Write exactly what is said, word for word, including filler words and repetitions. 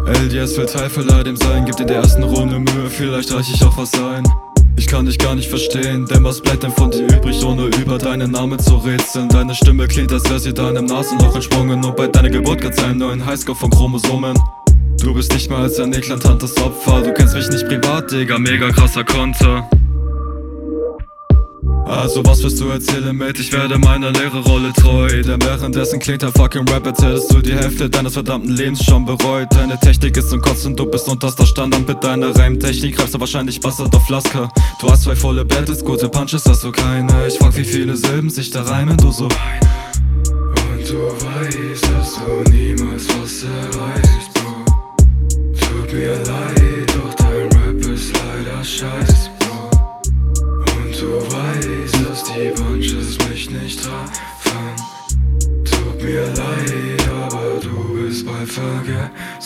L D S will Teilverleih dem sein, gibt in der ersten Runde Mühe, vielleicht reich ich auch was ein. Ich kann dich gar nicht verstehen, denn was bleibt denn von dir übrig, ohne über deinen Namen zu rätseln? Deine Stimme klingt, als wär sie deinem Nasenloch entsprungen, und bei deiner Geburt gab's einen neuen Highscore von Chromosomen. Du bist nicht mal als ein eklatantes Opfer, du kennst mich nicht privat, Digga, mega krasser Konter. Also was wirst du erzählen, Mate, ich werde meiner Lehrerrolle treu. Denn währenddessen klingt ein fucking Rap, als hättest du die Hälfte deines verdammten Lebens schon bereut. Deine Technik ist zum Kotzen, du bist unterster Standard mit deiner Reimtechnik. Reibst du wahrscheinlich Bastard auf Lasker. Du hast zwei volle Battles, gute Punches hast du keine. Ich frag, wie viele Silben sich da reimen, du so eine. Und du weißt, dass du niemals was erreichst, Bro. Tut mir leid, doch dein Rap ist leider scheiße, Bro. Und du weißt, dass die Punches mich nicht treffen. Tut mir leid, aber du bist bald vergessen.